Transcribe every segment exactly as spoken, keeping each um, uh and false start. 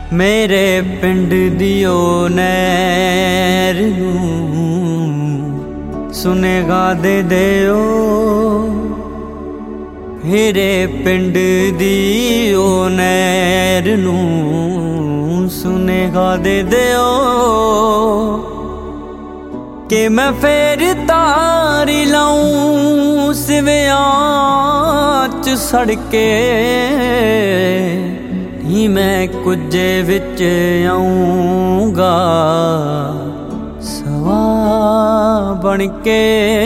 मेरे पिंड दियो नैर नूं सुनेगा दे दियो, मेरे पिंड दियो नैर नूं सुनेगा दे दियो कि मैं फेर तारी लाऊं सिवियां च सड़के ही मैं कुजे विच आऊंगा सवा बनके,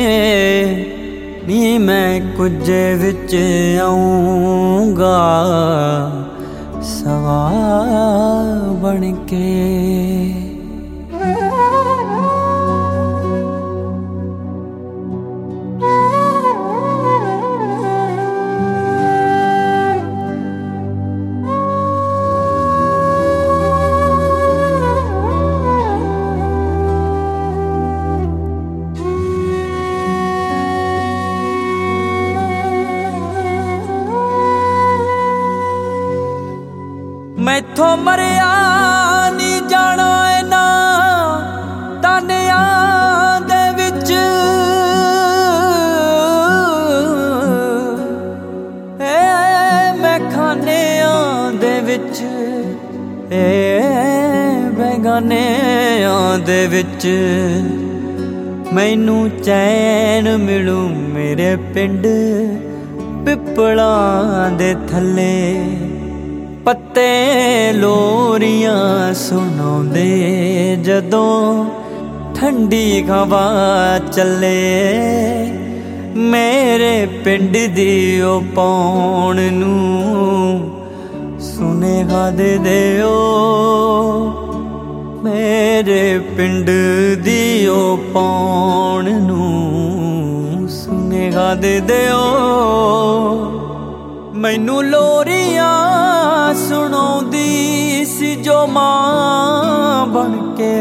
नी मैं कुजे विच आऊंगा सवा बनके। मैथों मरिया नी जाना इन्हां तानियां दे विच, ए मैं खानियां दे विच, ए बेगानियां दे विच मैनू चैन मिलू मेरे पिंड पिपलां दे थल्ले, पत्ते लोरियां सुनाउंदे जदों ठंडी हवा चले, मेरे पिंड दी ओ पौण नूं सुनेगा दे दियो, मेरे पिंड दी ओ पौण नूं सुनेगा दे दियो, मैनू लोरियां सुनाउंदी सी जो मां बनके,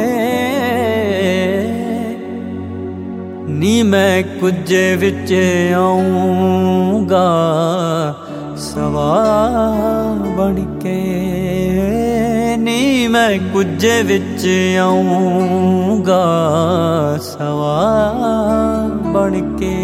नी मैं कुजे विच आऊंगा सवा बनके, नी मैं कुजे विच आऊंगा सवा बनके।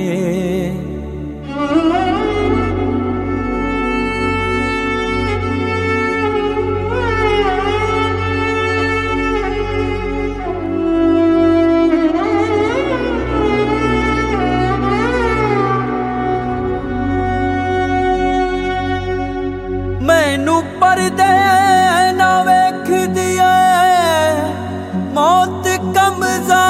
मैनू परदे ना वेखदी ऐ मौत कमज़ा,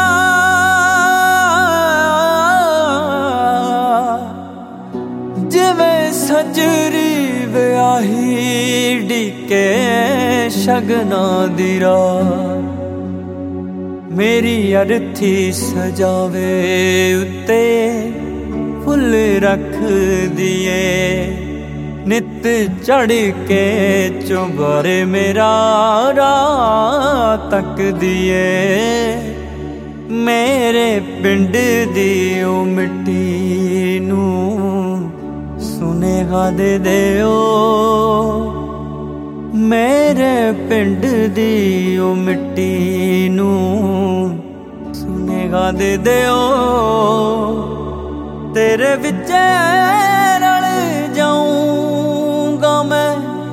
जिवें सजरी व्याही डिके शगना दी रात, मेरी अरथी सजावे उत्ते फुल रख दिए, नित चढ़ के चुबारे मेरा राह तक दिए, मेरे पिंड दी ओ मिट्टी नूं सुनेगा दे दियो, मेरे पिंड दी ओ मिट्टी नूं सुनेगा दे दियो, तेरे विचे रल जाऊंगा मैं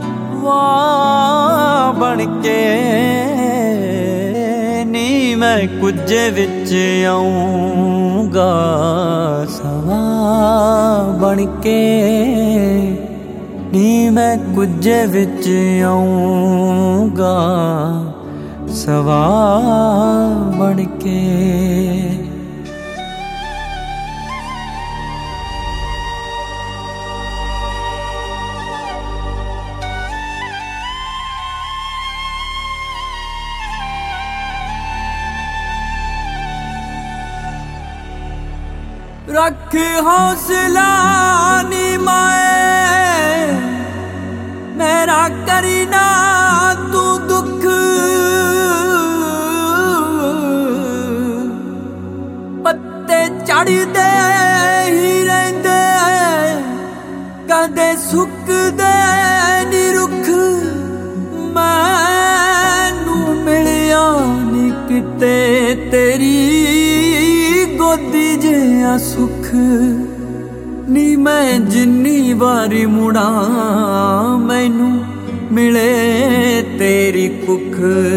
वाह बनके, नी मैं कुजे विच आऊंगा सवा बनके, नी मैं कुजे विच आऊंगा सवा बनके। रख हौसला नी माए मेरा करी ना तू दुख, पत्ते चढ़दे ही रहिंदे कदे सुकदे नी रुख, मैं तेरी गोदी जिहा सुख नी मैं जिन्नी बारी मुड़ा मैनू मिले तेरी कुख।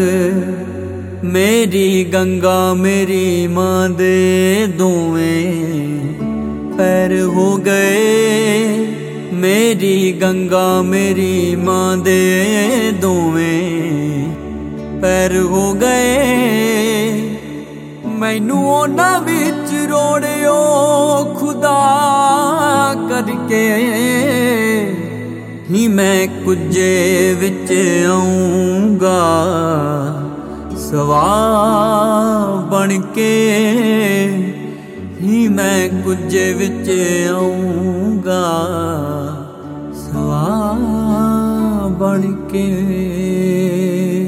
मेरी गंगा मेरी मां दे दोवें पैर हो गए। मेरी गंगा मेरी मां दे दोवें पैर हो गए। मैनू उन्हां विच रोड़ियो खुदा करके ही मैं कुजे विच आऊंगा सवा बन के। ही मैं कुजे विच आऊंगा सवा बन के।